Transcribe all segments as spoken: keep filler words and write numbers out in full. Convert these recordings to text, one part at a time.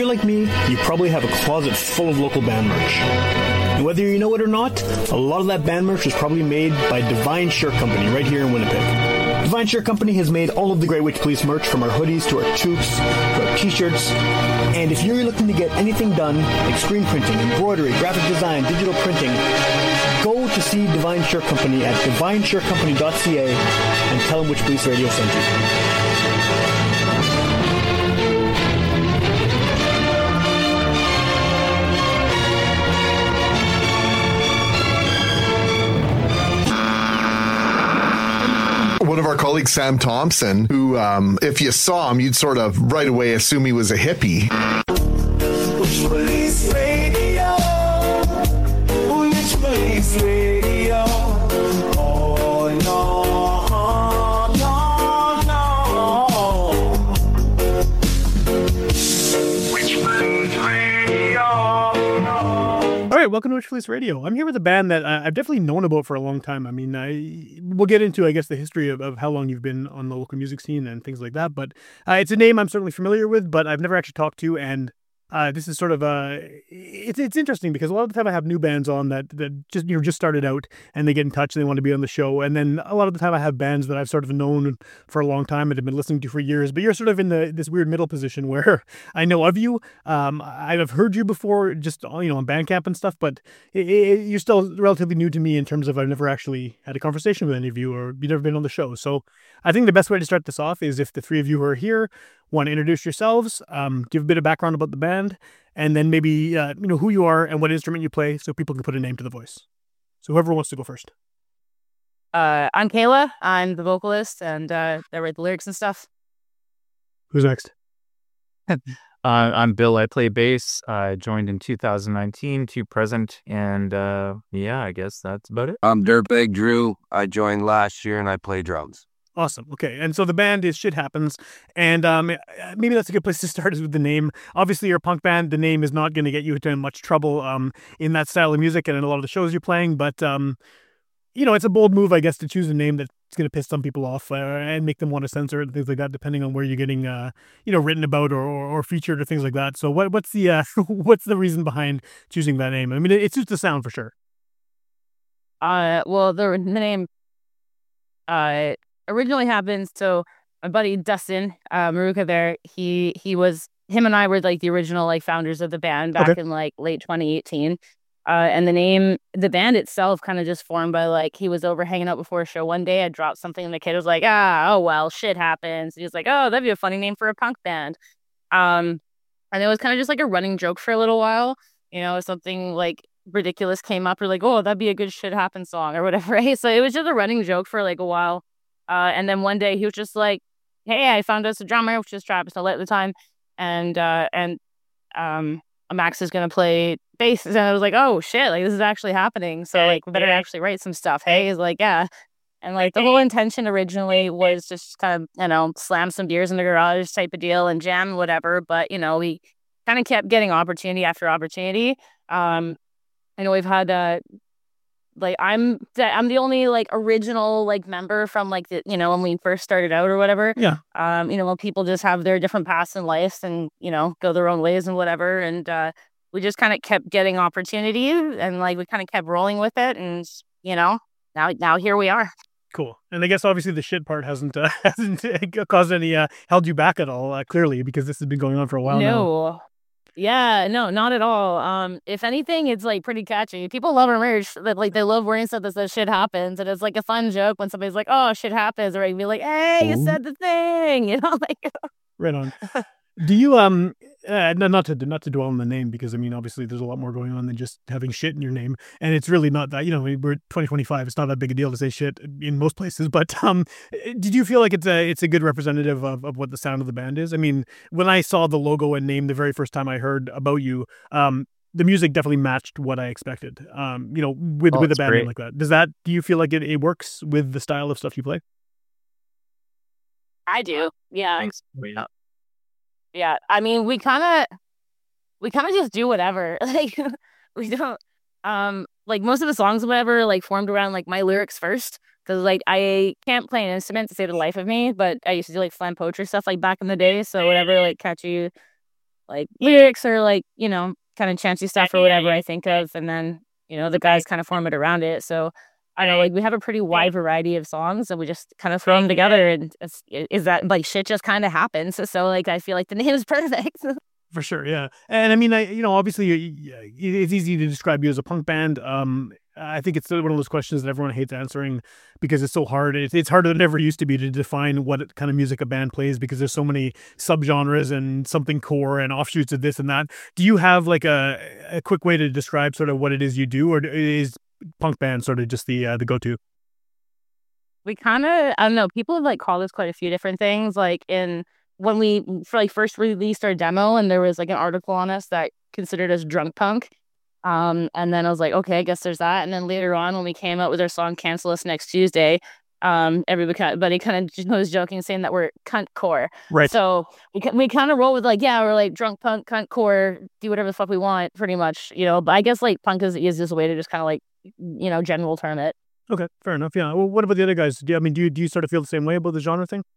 like me, you probably have a closet full of local band merch. And whether you know it or not, a lot of that band merch is probably made by Divine Shirt Company right here in Winnipeg. Divine Shirt Company has made all of the Great Witch Police merch, from our hoodies to our toques to our t-shirts. And if you're looking to get anything done, like screen printing, embroidery, graphic design, digital printing, go to see Divine Shirt Company at divine shirt company dot c a and tell them which Police Radio sent you. One of our colleagues, Sam Thompson, who, um, if you saw him, you'd sort of right away assume he was a hippie. Which Police Radio? Which Police Radio? Oh, no, no, no. Which Police Radio? All right, welcome to Witch Police Radio. I'm here with a band that uh, I've definitely known about for a long time. I mean, I, we'll get into, I guess, the history of, of how long you've been on the local music scene and things like that. But uh, it's a name I'm certainly familiar with, but I've never actually talked to. And uh, this is sort of uh, it's it's interesting because a lot of the time I have new bands on that that just you know just started out and they get in touch and they want to be on the show. And then a lot of the time I have bands that I've sort of known for a long time and have been listening to for years. But you're sort of in the this weird middle position where I know of you. Um, I've heard you before, just you know on Bandcamp and stuff, but it, it, you're still relatively new to me in terms of I've never actually had a conversation with any of you, or you've never been on the show. So I think the best way to start this off is if the three of you who are here want to introduce yourselves, um, give a bit of background about the band, and then maybe uh, you know who you are and what instrument you play, so people can put a name to the voice. So whoever wants to go first. Uh, I'm Kayla. I'm the vocalist, and uh, I write the lyrics and stuff. Who's next? uh, I'm Bill. I play bass. I joined in two thousand nineteen to present, and uh, yeah, I guess that's about it. I'm Dirtbag Drew. I joined last year, and I play drums. Awesome. Okay. And so the band is Shit Happens. And um, maybe that's a good place to start is with the name. Obviously, you're a punk band. The name is not going to get you into much trouble um, in that style of music and in a lot of the shows you're playing. But, um, you know, it's a bold move, I guess, to choose a name that's going to piss some people off uh, and make them want to censor it and things like that, depending on where you're getting, uh, you know, written about or, or, or featured or things like that. So what, what's the uh, what's the reason behind choosing that name? I mean, it, it suits the sound for sure. Uh, well, the, the name... Uh, originally happened, so my buddy Dustin uh Maruka there, he he was him and I were like the original like founders of the band back Okay. in like late twenty eighteen. Uh and the name the band itself kind of just formed by like he was over hanging out before a show one day. I dropped something and the kid was like, ah, oh well, shit happens. He was like, oh, that'd be a funny name for a punk band. Um and it was kind of just like a running joke for a little while, you know, something like ridiculous came up or like, oh, that'd be a good shit happen song or whatever, right? So it was just a running joke for like a while. Uh, and then one day he was just like, hey, I found us a drummer, which is Travis Nolet at the time. And uh, and um, Max is going to play bass. And I was like, oh, shit, like this is actually happening. So like we better actually write some stuff. Hey, he's like, yeah. And like the whole intention originally was just kind of, you know, slam some beers in the garage type of deal and jam, whatever. But, you know, we kind of kept getting opportunity after opportunity. Um, I know we've had... Uh, Like I'm, I'm the only like original like member from like the, you know, when we first started out or whatever. Yeah. Um, you know, when people just have their different paths in life and you know go their own ways and whatever, and uh, we just kind of kept getting opportunities and like we kind of kept rolling with it, and you know now now here we are. Cool. And I guess obviously the shit part hasn't uh, hasn't caused any uh, held you back at all, uh, clearly, because this has been going on for a while now. No. Yeah, no, not at all. Um, if anything, it's like pretty catchy. People love our merch. That like they love wearing stuff that says "shit happens," and it's like a fun joke when somebody's like, "Oh, shit happens," or I'd be like, "Hey, you Ooh. said the thing," you know, like. Right on. Do you um uh, no- not to not to dwell on the name, because I mean obviously there's a lot more going on than just having shit in your name, and it's really not that, you know, we're twenty twenty-five, it's not that big a deal to say shit in most places, but um did you feel like it's a it's a good representative of, of what the sound of the band is? I mean, when I saw the logo and name the very first time I heard about you, um the music definitely matched what I expected. Um you know, with Oh, with a that's band name great. like that. Does that do you feel like it, it works with the style of stuff you play? I do. Yeah. Thanks. Yeah. Yeah. I mean, we kind of, we kind of just do whatever. Like, we don't, um, like most of the songs, or whatever, like formed around like my lyrics first. Cause like I can't play an instrument to save the life of me, but I used to do like slam poetry stuff like back in the day. So whatever, like catchy, like lyrics or like, you know, kind of chancy stuff or whatever I think of. And then, you know, the guys kind of form it around it. So I don't know, like we have a pretty wide variety of songs and we just kind of throw them together. And it's, is that like shit just kind of happens. So, so like I feel like the name is perfect. For sure, yeah. And I mean, I you know, obviously you- it's easy to describe you as a punk band. Um, I think it's still one of those questions that everyone hates answering because it's so hard. It's, it's harder than it ever used to be to define what kind of music a band plays because there's so many subgenres and something core and offshoots of this and that. Do you have like a, a quick way to describe sort of what it is you do, or is punk band sort of just the uh, the go-to? We kind of, I don't know, people have like called us quite a few different things. Like in when we for like first released our demo and there was like an article on us that considered us drunk punk. Um, and then I was like, okay, I guess there's that. And then later on when we came out with our song Cancel Us Next Tuesday, um, everybody kind of was joking saying that we're cunt core. Right. So we, we kind of roll with like, yeah, we're like drunk punk, cunt core, do whatever the fuck we want pretty much, you know, but I guess like punk is, is just a way to just kind of like, you know, general term it. Okay, fair enough. Yeah. Well, what about the other guys? Do you, I mean, do you, do you sort of feel the same way about the genre thing?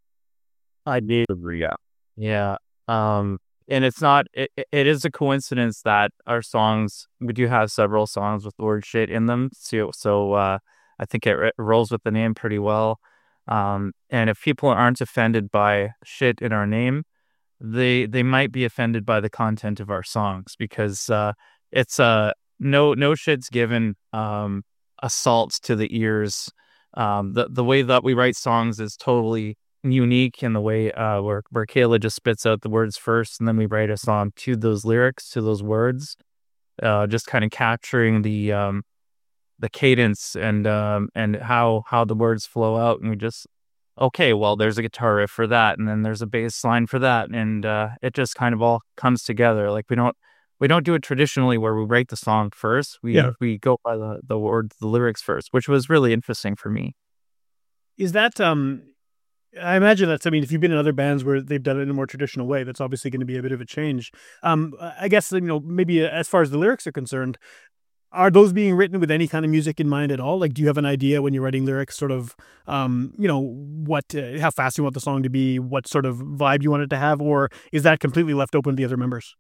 I do agree. Yeah. Yeah. Um, and it's not, it, it- it is a coincidence that our songs, we do have several songs with the word shit in them. So, so uh, I think it, it rolls with the name pretty well. Um, and if people aren't offended by shit in our name, they they might be offended by the content of our songs because uh, it's uh, no no shit's given um, assault to the ears. Um, the the way that we write songs is totally unique in the way uh, where where Kayla just spits out the words first, and then we write a song to those lyrics, to those words, uh, just kind of capturing the um, the cadence and um, and how how the words flow out, and we just okay, well, there's a guitar riff for that, and then there's a bass line for that, and uh, it just kind of all comes together. Like we don't we don't do it traditionally where we write the song first. We Yeah. we go by the the words, the lyrics first, which was really interesting for me. Is that um I imagine that's I mean if you've been in other bands where they've done it in a more traditional way, that's obviously going to be a bit of a change. Um I guess you know maybe as far as the lyrics are concerned, are those being written with any kind of music in mind at all? Like do you have an idea when you're writing lyrics sort of um you know what uh, how fast you want the song to be, what sort of vibe you want it to have, or is that completely left open to the other members?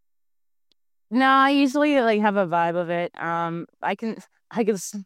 No, I usually like have a vibe of it. Um, I can, I can, s-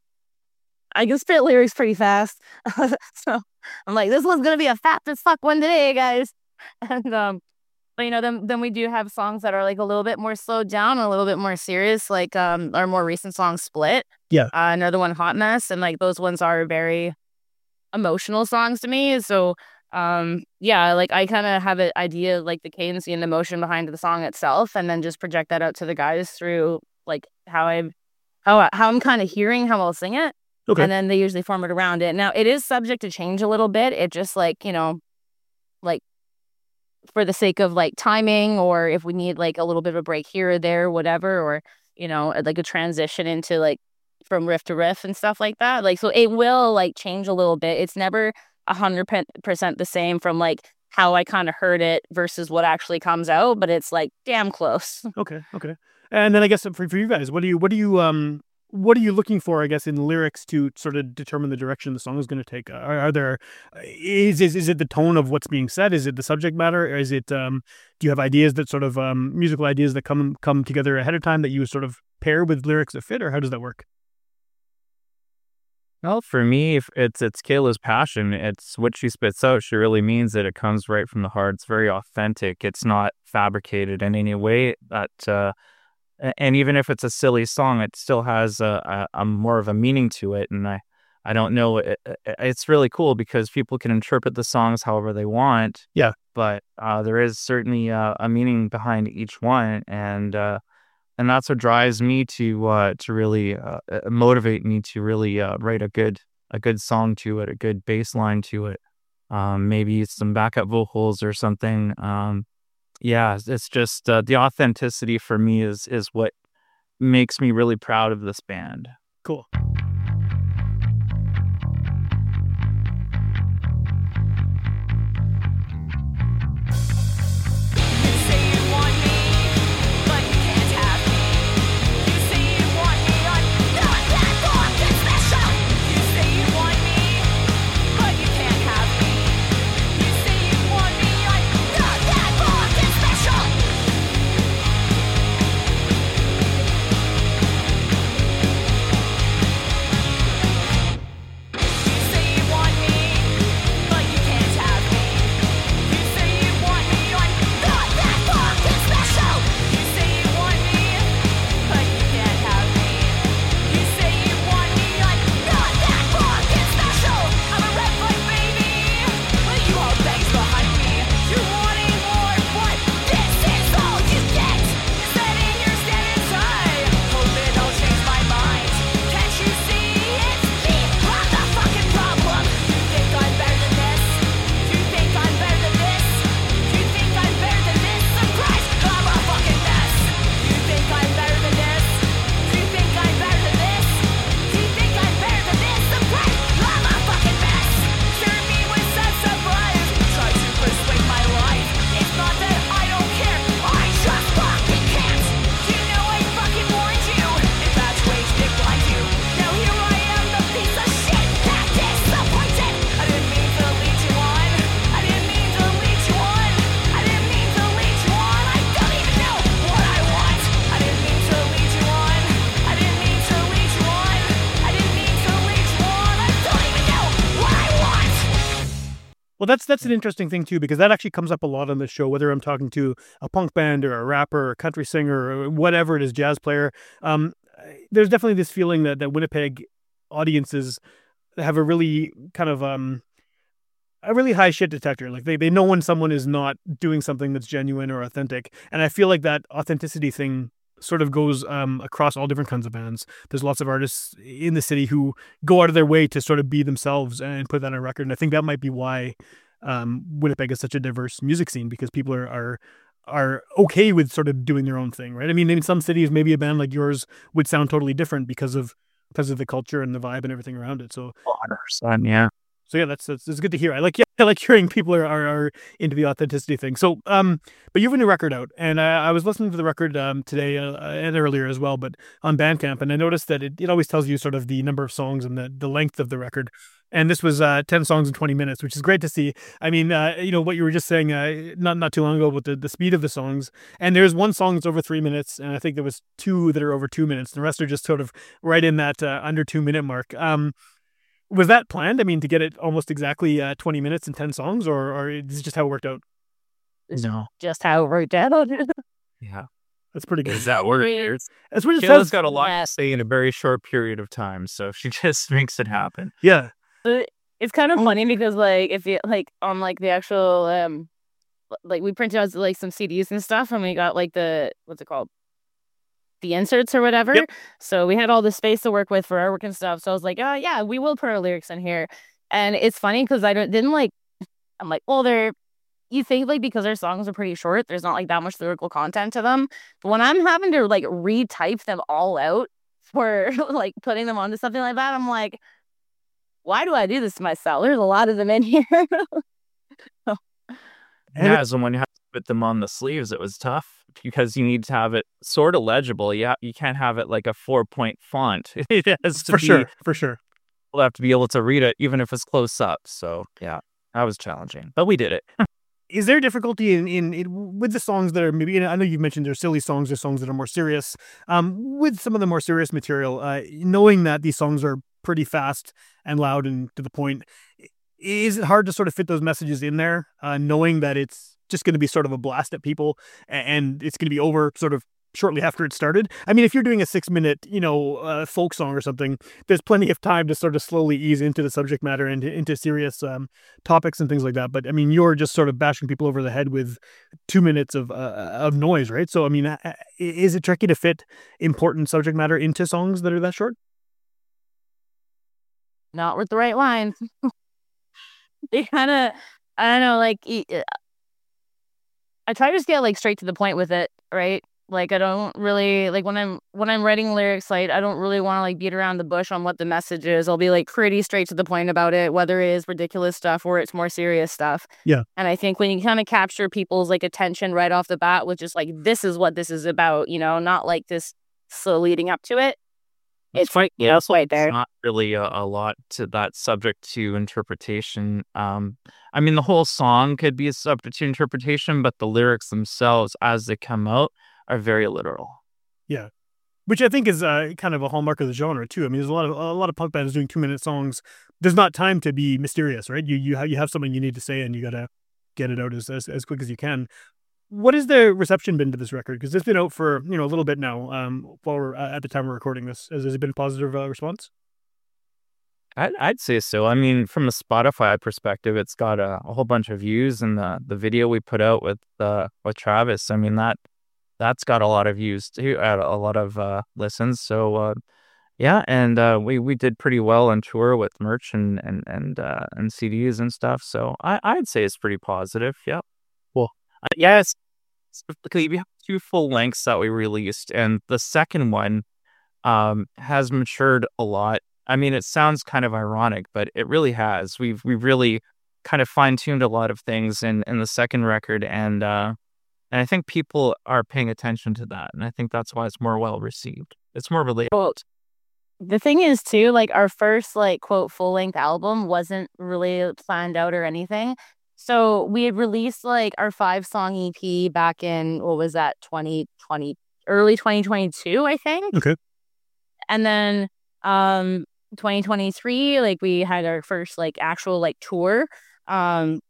I can spit lyrics pretty fast. So I'm like, this one's gonna be a fat as fuck one today, guys. And um, but you know, then then we do have songs that are like a little bit more slowed down, a little bit more serious, like um, our more recent song "Split." Yeah. Uh, another one, "Hot Mess," and like those ones are very emotional songs to me. So um, yeah, like I kind of have an idea, like the cadence and emotion behind the song itself, and then just project that out to the guys through like how I, how I, how I'm kind of hearing how I'll sing it. Okay. And then they usually form it around it. Now, it is subject to change a little bit. It just like, you know, like for the sake of like timing, or if we need like a little bit of a break here or there, whatever, or, you know, like a transition into like from riff to riff and stuff like that. Like, so it will like change a little bit. It's never a hundred percent the same from like how I kind of heard it versus what actually comes out, but it's like damn close. Okay, okay. And then I guess for, for you guys, what do you what do you um what are you looking for, I guess, in lyrics to sort of determine the direction the song is going to take? Are, are there is, is is it the tone of what's being said? Is it the subject matter? Or is it um do you have ideas that sort of um musical ideas that come come together ahead of time that you sort of pair with lyrics that fit, or how does that work? Well, for me, if it's it's Kayla's passion. It's what she spits out. She really means it. It comes right from the heart. It's very authentic. It's not fabricated in any way. That uh, a- and even if it's a silly song, it still has a, a, a more of a meaning to it. And I, I don't know. It, it- it's really cool because people can interpret the songs however they want. Yeah. But uh, there is certainly uh, a meaning behind each one, and uh, and that's what drives me to uh, to really uh, uh, motivate me to really uh, write a good a good song to it, a good bass line to it, um, maybe some backup vocals or something. Um, yeah, it's it's just uh, the authenticity for me is is what makes me really proud of this band. Cool. You say you want me, but you can't have me. You say you want me, I'm not that fucking special. You say you want me, but you can't have me. You say you want me, I'm not that fucking special. that's that's an interesting thing too, because that actually comes up a lot on this show. Whether I'm talking to a punk band or a rapper, or a country singer, or whatever it is, jazz player. Um, there's definitely this feeling that that Winnipeg audiences have a really kind of um a really high shit detector. Like they, they know when someone is not doing something that's genuine or authentic. And I feel like that authenticity thing sort of goes um, across all different kinds of bands. There's lots of artists in the city who go out of their way to sort of be themselves and put that on a record. And I think that might be why um, Winnipeg is such a diverse music scene, because people are, are are okay with sort of doing their own thing, right? I mean, in some cities, maybe a band like yours would sound totally different because of because of the culture and the vibe and everything around it. So one hundred percent, yeah. So yeah, that's, that's it's good to hear. I like yeah, I like hearing people are, are, are into the authenticity thing. So um, but you have a new record out, and I, I was listening to the record um today uh, and earlier as well, but on Bandcamp, and I noticed that it, it always tells you sort of the number of songs and the, the length of the record. And this was uh, ten songs in twenty minutes, which is great to see. I mean, uh, you know, what you were just saying uh, not not too long ago with the, the speed of the songs. And there's one song that's over three minutes, and I think there was two that are over two minutes. The rest are just sort of right in that uh, under two minute mark. Um, was that planned? I mean, to get it almost exactly uh, twenty minutes and ten songs, or or is it just how it worked out? No. Just how it worked out. Yeah. That's pretty good. Is that what it is? That's what it Kayla's says. got a lot Yeah. to say in a very short period of time, so she just makes it happen. Yeah. But it's kind of funny because like if you like on like the actual um l- like we printed out like some C Ds and stuff, and we got like the what's it called, the inserts or whatever. Yep. So we had all the space to work with for artwork and stuff. So I was like, oh yeah, we will put our lyrics in here. And it's funny because I don't didn't like I'm like, well, they're you think like because our songs are pretty short, there's not like that much lyrical content to them. But when I'm having to like retype them all out for like putting them onto something like that, I'm like, why do I do this to myself? There's a lot of them in here. And Yeah, so when you have to put them on the sleeves, it was tough because you need to have it sort of legible. Yeah, you can't have it like a four point font. It has to For be, sure. For sure. We'll have to be able to read it even if it's close up. So yeah, that was challenging, but we did it. Is there difficulty in, in, in with the songs that are maybe, and I know you mentioned there's silly songs, there's songs that are more serious, um, with some of the more serious material, uh, knowing that these songs are pretty fast and loud and to the point, i- is it hard to sort of fit those messages in there, uh, knowing that it's just going to be sort of a blast at people a- and it's going to be over sort of shortly after it started? I mean, if you're doing a six minute, you know, uh, folk song or something, there's plenty of time to sort of slowly ease into the subject matter and into, into serious um, topics and things like that. But I mean, you're just sort of bashing people over the head with two minutes of uh, of noise, right? So I mean, uh, uh, is it tricky to fit important subject matter into songs that are that short? Not with the right lines. They kind of, I don't know, like e- uh, I try to just get like straight to the point with it, right? Like I don't really like when I'm when I'm writing lyrics, like I don't really want to like beat around the bush on what the message is. I'll be like pretty straight to the point about it, whether it is ridiculous stuff or it's more serious stuff. Yeah. And I think when you kind of capture people's like attention right off the bat with just like this is what this is about, you know, not like this slow leading up to it. It's quite you know, it's right There's there. not really a, a lot to that subject to interpretation. Um, I mean, the whole song could be a subject to interpretation, but the lyrics themselves, as they come out, are very literal. Yeah. Which I think is uh, kind of a hallmark of the genre too. I mean, there's a lot of a lot of punk bands doing two minute songs. There's not time to be mysterious, right? You you have, you have something you need to say, and you gotta get it out as as, as quick as you can. What has the reception been to this record? Because it's been out for you know a little bit now. Um, while we're uh, at the time we're recording this, has, has it been a positive uh, response? I'd, I'd say so. I mean, from a Spotify perspective, it's got a, a whole bunch of views, and the the video we put out with uh, with Travis, I mean that that's got a lot of views too, uh, a lot of uh, listens. So uh, yeah, and uh, we we did pretty well on tour with merch and and and uh, and C Ds and stuff. So I I'd say it's pretty positive. Yeah. Well, uh, yes. Specifically, we have two full lengths that we released, and the second one um, has matured a lot. I mean, it sounds kind of ironic, but it really has. We've we've really kind of fine tuned a lot of things in, in the second record, and uh, and I think people are paying attention to that, and I think that's why it's more well received. It's more relatable. Quote. The thing is too, like our first like quote full length album wasn't really planned out or anything. So we had released like our five song E P back in what was that twenty twenty early twenty twenty-two, I think. Okay. And then um twenty twenty-three, like we had our first like actual like tour. Um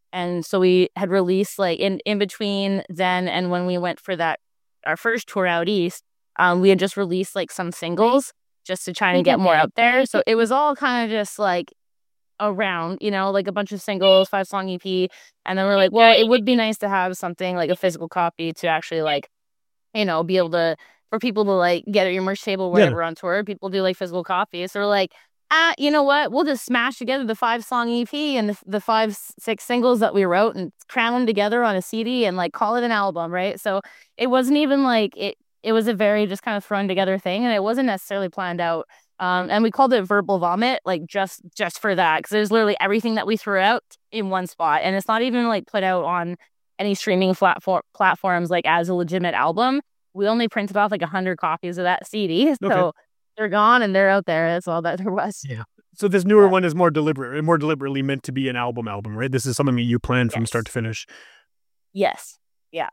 And so we had released like in, in between then and when we went for that, our first tour out east, um, we had just released like some singles just to try and get more out there. So it was all kind of just like around, you know, like a bunch of singles, five song E P. And then we're like, well, it would be nice to have something like a physical copy to actually like, you know, be able to, for people to like get at your merch table whenever Yeah. we're on tour. People do like physical copies. So we're like, ah, you know what? We'll just smash together the five song E P and the, the five, six singles that we wrote and cram them together on a C D and like call it an album, right? So it wasn't even like it, it was a very just kind of thrown together thing, and it wasn't necessarily planned out. Um, and we called it Verbal Vomit, like just just for that, because there's literally everything that we threw out in one spot, and it's not even like put out on any streaming platform platforms like as a legitimate album. We only printed off like a hundred copies of that C D, so Okay. they're gone and they're out there. That's all that there was. Yeah. So this newer one is more deliberate, more deliberately meant to be an album album, right? This is something that you planned from Yes. start to finish. Yes. Yeah.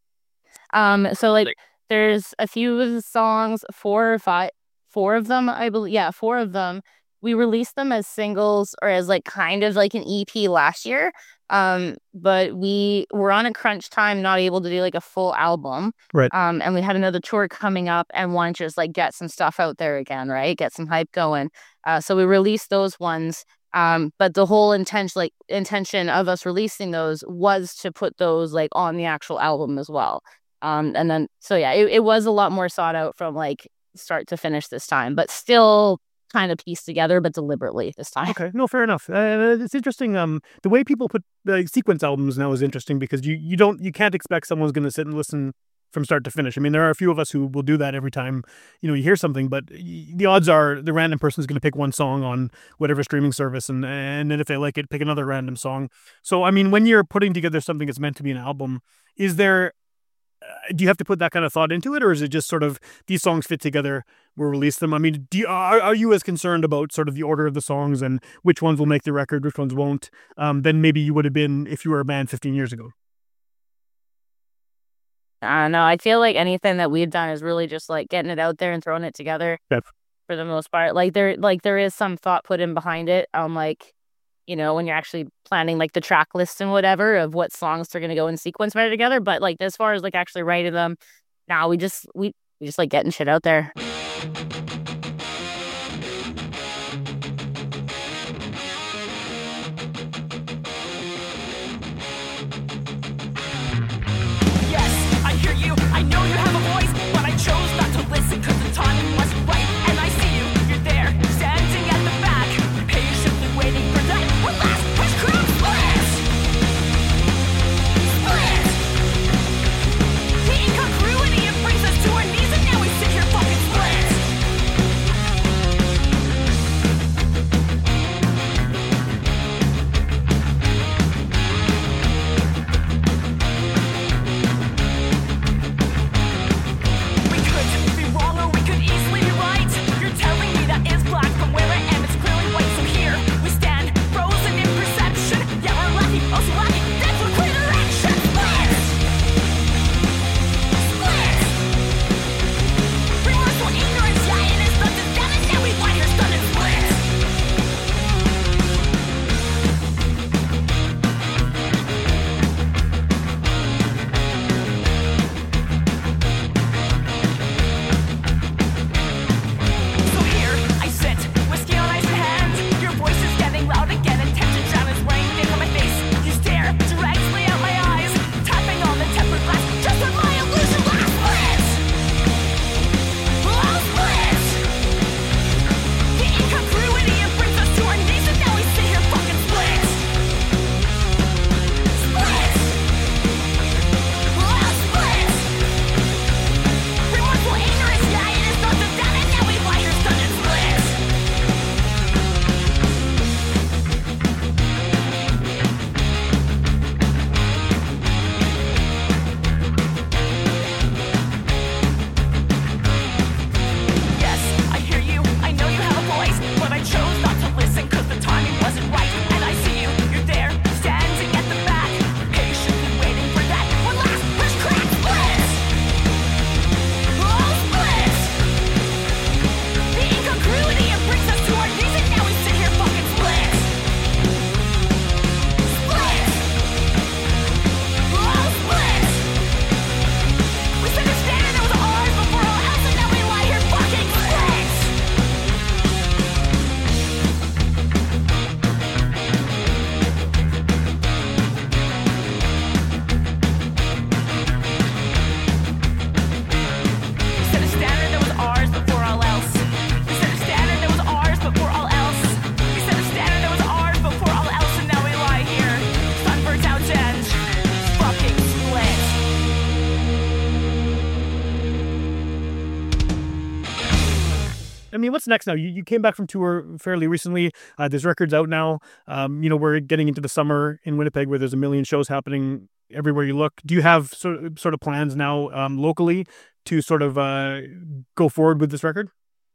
Um. So like, there's a few of the songs, four or five, four of them, I believe. Yeah, four of them. We released them as singles or as like kind of like an E P last year. Um, but we were on a crunch time, not able to do like a full album. Right. Um, and we had another tour coming up and wanted to just like get some stuff out there again, right? Get some hype going. Uh, so we released those ones. Um, but the whole intention, like intention of us releasing those was to put those like on the actual album as well. Um, and then, so yeah, it, it was a lot more sought out from like start to finish this time, but still kind of pieced together, but deliberately this time. Okay, no, fair enough. Uh, it's interesting. Um, the way people put uh, sequence albums now is interesting because you, you don't you can't expect someone's going to sit and listen from start to finish. I mean, there are a few of us who will do that every time you know you hear something, but y- the odds are the random person is going to pick one song on whatever streaming service, and and then if they like it, pick another random song. So, I mean, when you're putting together something that's meant to be an album, is there uh, do you have to put that kind of thought into it, or is it just sort of these songs fit together, we'll release them? I mean, do you, are, are you as concerned about sort of the order of the songs and which ones will make the record, which ones won't, um, than maybe you would have been if you were a band fifteen years ago? I don't know. I feel like anything that we've done is really just like getting it out there and throwing it together Yep. for the most part. Like there, like there is some thought put in behind it. Um, like, you know, when you're actually planning like the track list and whatever of what songs are going to go in sequence right together. But like as far as like actually writing them, now we just we, we just like getting shit out there. Yes, I hear you. I know you have a voice, but I chose not to listen because the timing wasn't right. And I see you, you're there, standing at the back, patiently waiting for that one last push crew split. Split. The incongruity, it brings us to our knees, and now we sit here fucking split. I mean, what's next now? You, you came back from tour fairly recently. Uh, there's records out now. Um, you know, we're getting into the summer in Winnipeg where there's a million shows happening everywhere you look. Do you have sort of, sort of plans now um, locally to sort of uh, go forward with this record?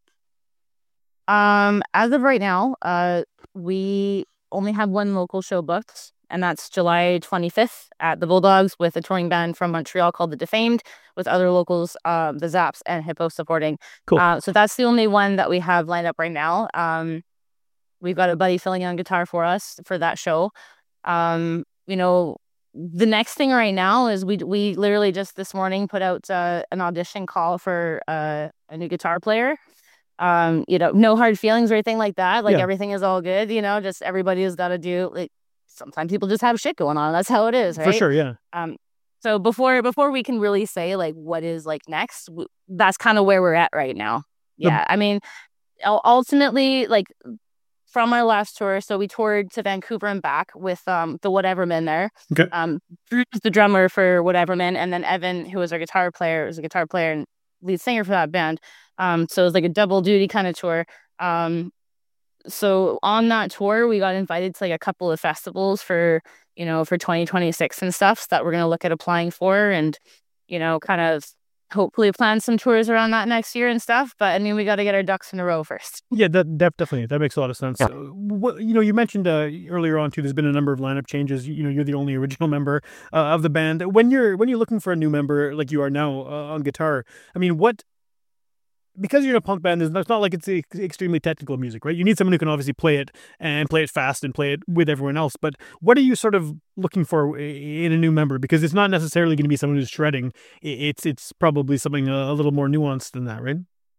Um, as of right now, uh, we only have one local show booked, and that's July twenty-fifth at the Bulldogs with a touring band from Montreal called The Defamed, with other locals, um, the Zaps and Hippo supporting. Cool. Uh, so that's the only one that we have lined up right now. Um, we've got a buddy filling in on guitar for us for that show. Um, you know, the next thing right now is we we literally just this morning put out uh, an audition call for uh, a new guitar player. Um, you know, no hard feelings or anything like that. Like Yeah. everything is all good, you know, just everybody has got to do like sometimes people just have shit going on. That's how it is, right? For sure, yeah. Um, so before before we can really say like what is like next, w- that's kind of where we're at right now. The- Yeah, I mean, ul- ultimately, like from our last tour, so we toured to Vancouver and back with um the Whatever Men there. Okay. Um, Drew's the drummer for Whatever Men, and then Evan, who was our guitar player, was a guitar player and lead singer for that band. Um, so it was like a double duty kind of tour. Um, so on that tour, we got invited to like a couple of festivals for, you know, for twenty twenty-six and stuff that we're going to look at applying for and, you know, kind of hopefully plan some tours around that next year and stuff. But I mean, we got to get our ducks in a row first. Yeah, that, that definitely that makes a lot of sense. Uh, what, you know, you mentioned uh, earlier on too. There's been a number of lineup changes. You, you know, you're the only original member uh, of the band. When you're when you're looking for a new member like you are now uh, on guitar, I mean, what? Because you're in a punk band, it's not like it's ex- extremely technical music, right? You need someone who can obviously play it and play it fast and play it with everyone else. But what are you sort of looking for in a new member? Because it's not necessarily going to be someone who's shredding. It's it's probably something a little more nuanced than that, right?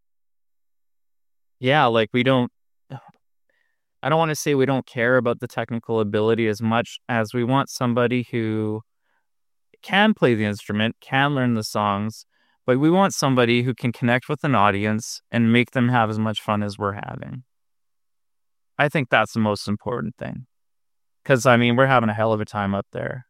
Yeah, like we don't, I don't want to say we don't care about the technical ability as much as we want somebody who can play the instrument, can learn the songs, but we want somebody who can connect with an audience and make them have as much fun as we're having. I think that's the most important thing. Because, I mean, we're having a hell of a time up there.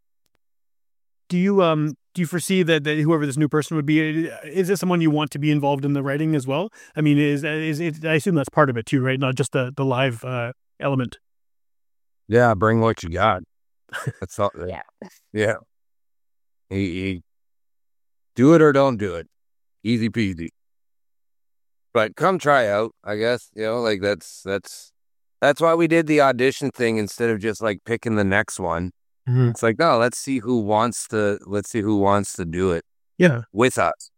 Do you um do you foresee that, that whoever this new person would be, is it someone you want to be involved in the writing as well? I mean, is is it? I assume that's part of it too, right? Not just the the live uh, element. Yeah, bring what you got. That's all. Yeah. Yeah. He, he, do it or don't do it. Easy peasy. But come try out, I guess. You know, like that's that's that's why we did the audition thing instead of just like picking the next one. Mm-hmm. It's like, no, let's see who wants to let's see who wants to do it Yeah. with us.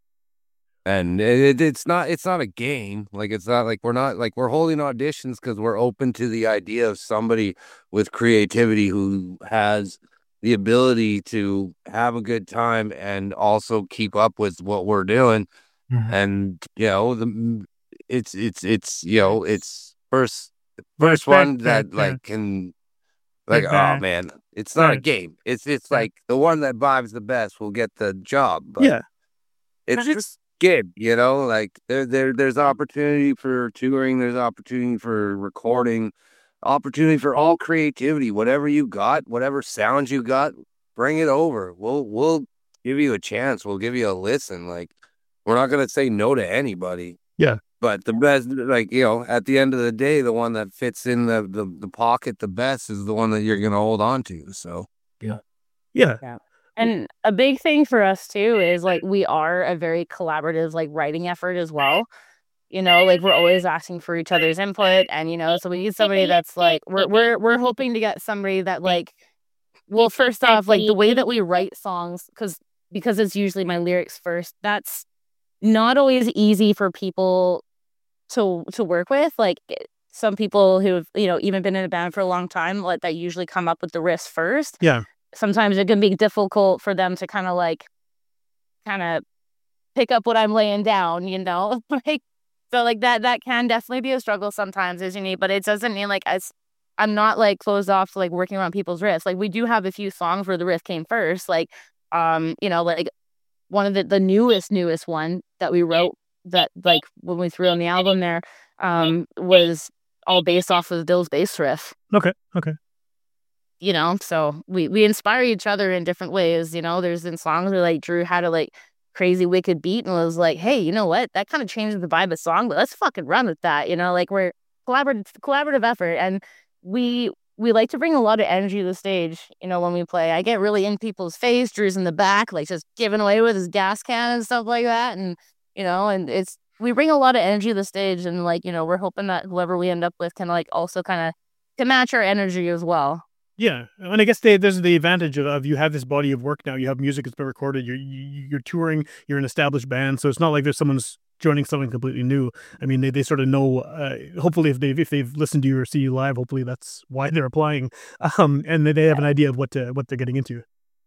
And it, it's not it's not a game. Like it's not like we're not like we're holding auditions because we're open to the idea of somebody with creativity who has the ability to have a good time and also keep up with what we're doing. Mhm. And you know, the it's it's it's you know, it's first first Back, one back, that back. like can like Back, oh back. man, it's not a Back. game. It's it's Back. like the one that vibes the best will get the job. But Yeah. it's just good, you know, like there there there's opportunity for touring, there's opportunity for recording, opportunity for all creativity. Whatever you got, whatever sounds you got, bring it over. We'll we'll give you a chance. We'll give you a listen. Like we're not gonna say no to anybody. Yeah. But the best, like, you know, at the end of the day, the one that fits in the, the, the pocket the best is the one that you're going to hold on to. So, Yeah. And a big thing for us too is like we are a very collaborative like writing effort as well. You know, like we're always asking for each other's input, and you know, so we need somebody that's like we're we're we're hoping to get somebody that like, well, first off, like the way that we write songs, because because it's usually my lyrics first. That's not always easy for people to to work with. Like it- some people who've you know even been in a band for a long time, like that usually come up with the riffs first. Yeah. Sometimes it can be difficult for them to kind of like kind of pick up what I'm laying down, you know? Like so like that that can definitely be a struggle sometimes, isn't it? But it doesn't mean like as I'm not like closed off to like working around people's riffs. Like we do have a few songs where the riff came first. Like um, you know, like one of the the newest, newest one that we wrote that like when we threw on the album there, um, was all based off of Dill's bass riff. Okay. Okay. You know, so we we inspire each other in different ways. You know, there's in songs where like Drew had to like crazy wicked beat and was like, hey, you know what? That kind of changes the vibe of the song, but let's fucking run with that. You know, like we're collaborative collaborative effort, and we we like to bring a lot of energy to the stage. You know, when we play, I get really in people's face. Drew's in the back, like just giving away with his gas can and stuff like that, and you know, and it's we bring a lot of energy to the stage, and like you know, we're hoping that whoever we end up with can like also kind of to match our energy as well. Yeah, and I guess they, there's the advantage of, of you have this body of work now. You have music that's been recorded. You're you, you're touring. You're an established band, so it's not like there's someone's joining something completely new. I mean, they, they sort of know. Uh, hopefully, if they've if they've listened to you or see you live, hopefully that's why they're applying. Um, and they, they have an idea of what to, what they're getting into.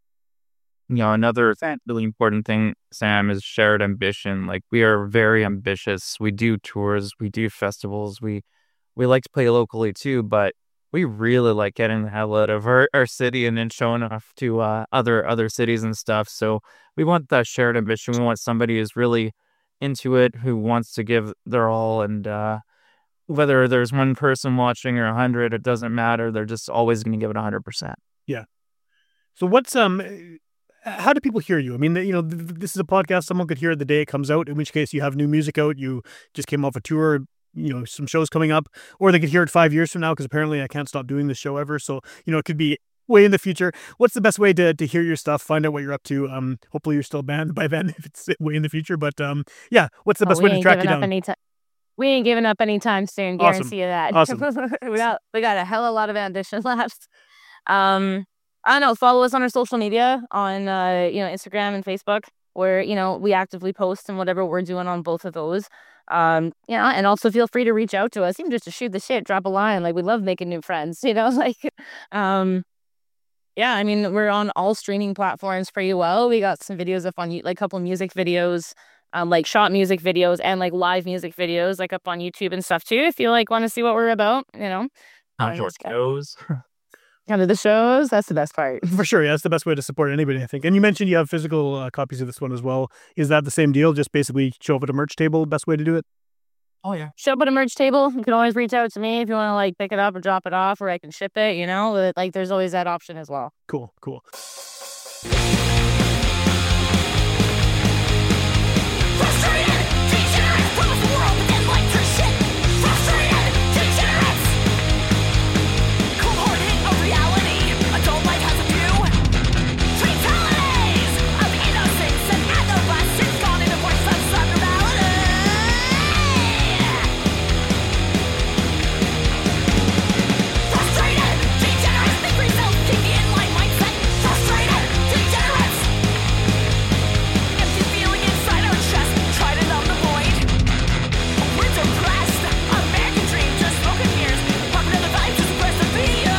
You know, another really important thing, Sam, is shared ambition. Like we are very ambitious. We do tours, we do festivals, we we like to play locally too, but we really like getting the hell out of our, our city and then showing off to uh, other other cities and stuff. So we want that shared ambition. We want somebody who's really into it, who wants to give their all, and uh, whether there's one person watching or a hundred, it doesn't matter. They're just always going to give it a hundred percent. Yeah. So what's um, how do people hear you? I mean, you know, th- th- this is a podcast. Someone could hear it the day it comes out. In which case, you have new music out. You just came off a tour. You know, some shows coming up, or they could hear it five years from now because apparently I can't stop doing this show ever. So, you know, it could be way in the future. What's the best way to, to hear your stuff, find out what you're up to? Um, hopefully you're still banned by then if it's way in the future. But um, yeah, what's the Oh, best we way to ain't track you giving up down? any time. We ain't giving up any time soon. Awesome. Guarantee you that. Awesome. we got we got a hell of a lot of ambition left. Um, I don't know. Follow us on our social media on uh, you know, Instagram and Facebook, where you know we actively post and whatever we're doing on both of those. Um, you know, and also feel free to reach out to us, even just to shoot the shit, drop a line. Like we love making new friends. You know, like um. Yeah, I mean, we're on all streaming platforms pretty well. We got some videos up on, you- like, a couple music videos, um, like shot music videos and, like, live music videos, like, up on YouTube and stuff, too, if you, like, want to see what we're about, you know? How Um, short just got- goes. Come to the shows. That's the best part. For sure, yeah, that's the best way to support anybody, I think. And you mentioned you have physical uh, copies of this one as well. Is that the same deal? Just basically show up at a merch table, best way to do it? Oh yeah. Show up at a merch table. You can always reach out to me if you want to, like, pick it up or drop it off, or I can ship it, you know? Like, there's always that option as well. Cool, cool. Frustrated, degenerate, promise the world, but then like your shit. Frustrated, degenerates. Cold-hearted of reality, adult life has a few fatalities of innocence and adolescence gone in the voice of subnormality. Frustrated, degenerates, think for yourself, keep the in-line mindset. Frustrated, degenerates. Empty feeling inside our chest, try to numb the void. We're depressed, American dream, just smoking mirrors, popping other vibes to suppress the fear.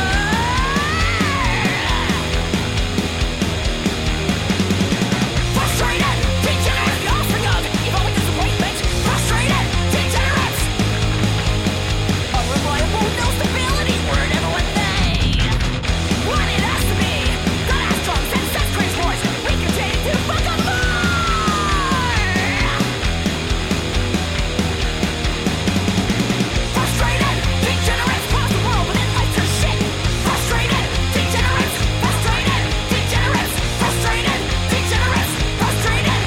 Frustrated, degenerates, the offspring of evolving disappointment. Frustrated, degenerates. Unreliable, no stability, word everyone they. What it has to be, God has drums and sex craze wars. We continue to fuck up more. Frustrated, degenerates cross the world within life to shit. Frustrated, degenerates, frustrated, degenerates, frustrated, degenerates, frustrated,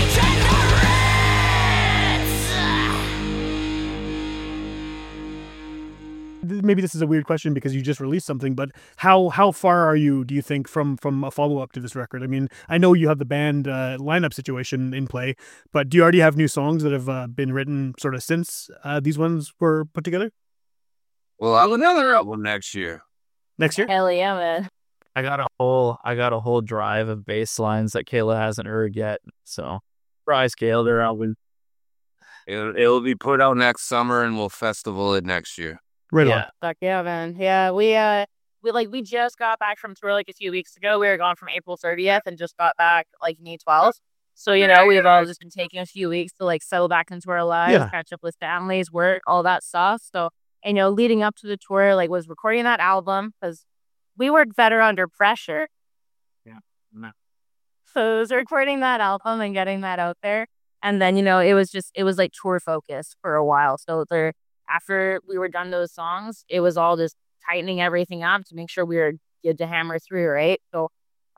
degenerates. Th- Maybe this is a weird question because you just released something, but how how far are you, do you think, from from a follow-up to this record? I mean, I know you have the band uh, lineup situation in play, but do you already have new songs that have uh, been written sort of since uh, these ones were put together? Well, I'll have another album next year. Next year? Hell yeah, man. I got a whole I got a whole drive of bass lines that Kayla hasn't heard yet. So surprise Kayla, their album. It'll, it'll be put out next summer, and we'll festival it next year. Right Yeah. on. Fuck yeah, man. Yeah, we uh we like we just got back from tour like a few weeks ago. We were gone from April thirtieth and just got back like May twelfth. So, you know, we've all just been taking a few weeks to like settle back into our lives, Yeah. catch up with families, work, all that stuff. So, and, you know, leading up to the tour, like was recording that album because we work better under pressure. Yeah. No. So it was recording that album and getting that out there. And then, you know, it was just, it was like tour focused for a while. So there, after we were done those songs, it was all just tightening everything up to make sure we were good to hammer through, right? So,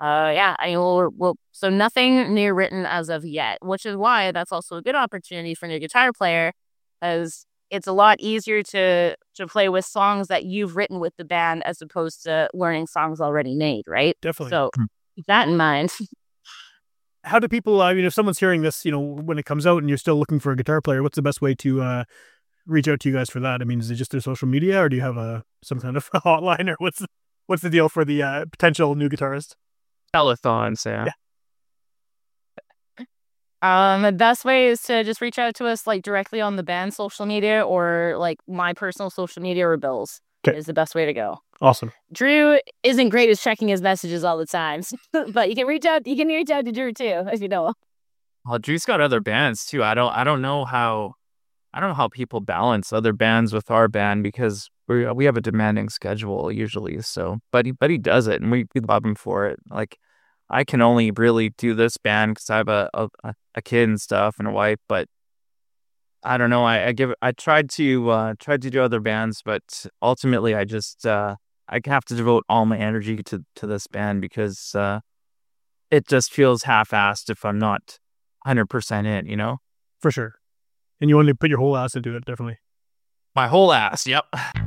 Uh, yeah, I mean, we'll, we'll, so nothing new written as of yet, which is why that's also a good opportunity for a new guitar player, as it's a lot easier to to play with songs that you've written with the band as opposed to learning songs already made, right? Definitely. So keep that in mind. How do people, I mean, if someone's hearing this, you know, when it comes out and you're still looking for a guitar player, what's the best way to uh, reach out to you guys for that? I mean, is it just their social media, or do you have a some kind of hotline, or what's the, what's the deal for the uh, potential new guitarist? Telethons, yeah. Yeah. Um, the best way is to just reach out to us like directly on the band's social media or like my personal social media or Bill's 'Kay. is the best way to go. Awesome. Drew isn't great at checking his messages all the time, but you can reach out. You can reach out to Drew too, if you know. Well, Drew's got other bands too. I don't. I don't know how. I don't know how people balance other bands with our band because we we have a demanding schedule usually. So, but he but he does it, and we, we love him for it. Like, I can only really do this band because I have a, a a kid and stuff and a wife. But I don't know. I, I give. I tried to uh, tried to do other bands, but ultimately, I just uh, I have to devote all my energy to to this band because uh, it just feels half-assed if I'm not one hundred percent in. You know, For sure. And you want to put your whole ass into it, definitely. my whole ass. Yep.